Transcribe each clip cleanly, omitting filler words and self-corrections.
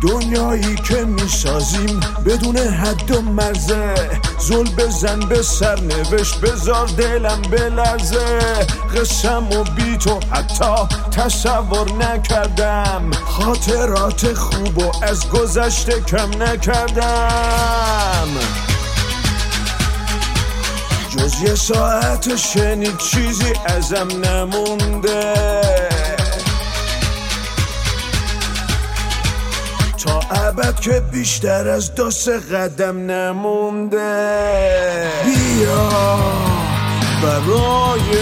دنیایی که میسازیم بدون حد و مرزه، زل بزن به سرنوشت بذار دلم بلرزه. قسم و بی تو حتی تصور نکردم، خاطرات خوب و از گذشته کم نکردم. جز یه ساعت شنید چیزی ازم نمونده، تا ابد که بیشتر از 2 قدم نمونده. بیا برای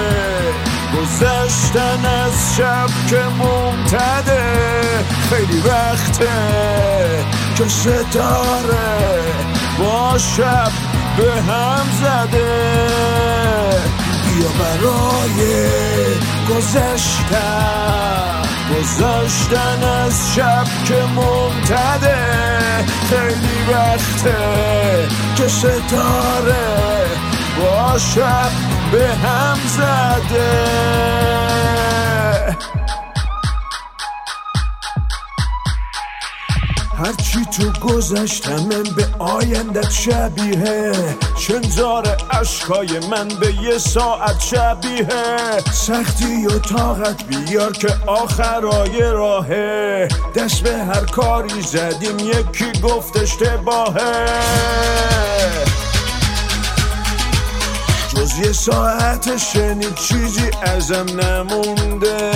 گذشتن از شب که ممتده، خیلی وقته که ستاره با شب به هم زده. بیا برای گذشتن از شب که ممتده، خیلی وقته که ستاره با شب به هم زده. هرچی تو گذشتم به آیندت شبیه، شنزار اشکای من به یه ساعت شبیه. سختی و طاقت بیار که آخرای راهه، دست به هر کاری زدیم یکی گفت اشتباهه. جز یه ساعت شنید چیزی ازم نمونده،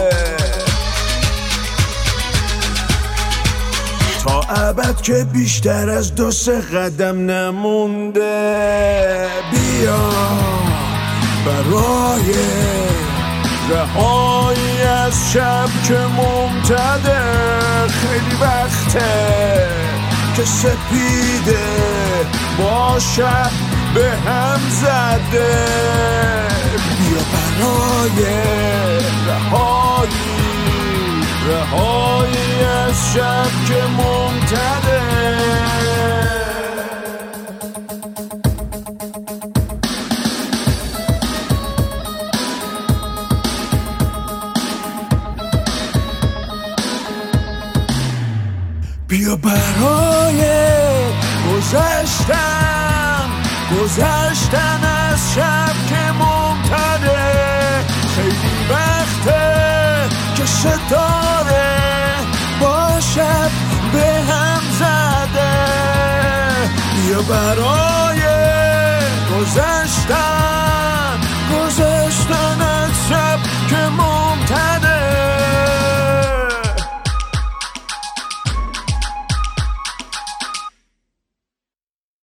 تا ابد که بیشتر از 2 قدم نمونده. بیا برای رهایی از شب که ممتده، خیلی وقته که سپیده با شب به هم زده. بیا برای رهایی از شب که ممتده. بیا برای گذشتن از شب که ممتده، خیلی وقته که ستاره با شب به هم زده. بیا برای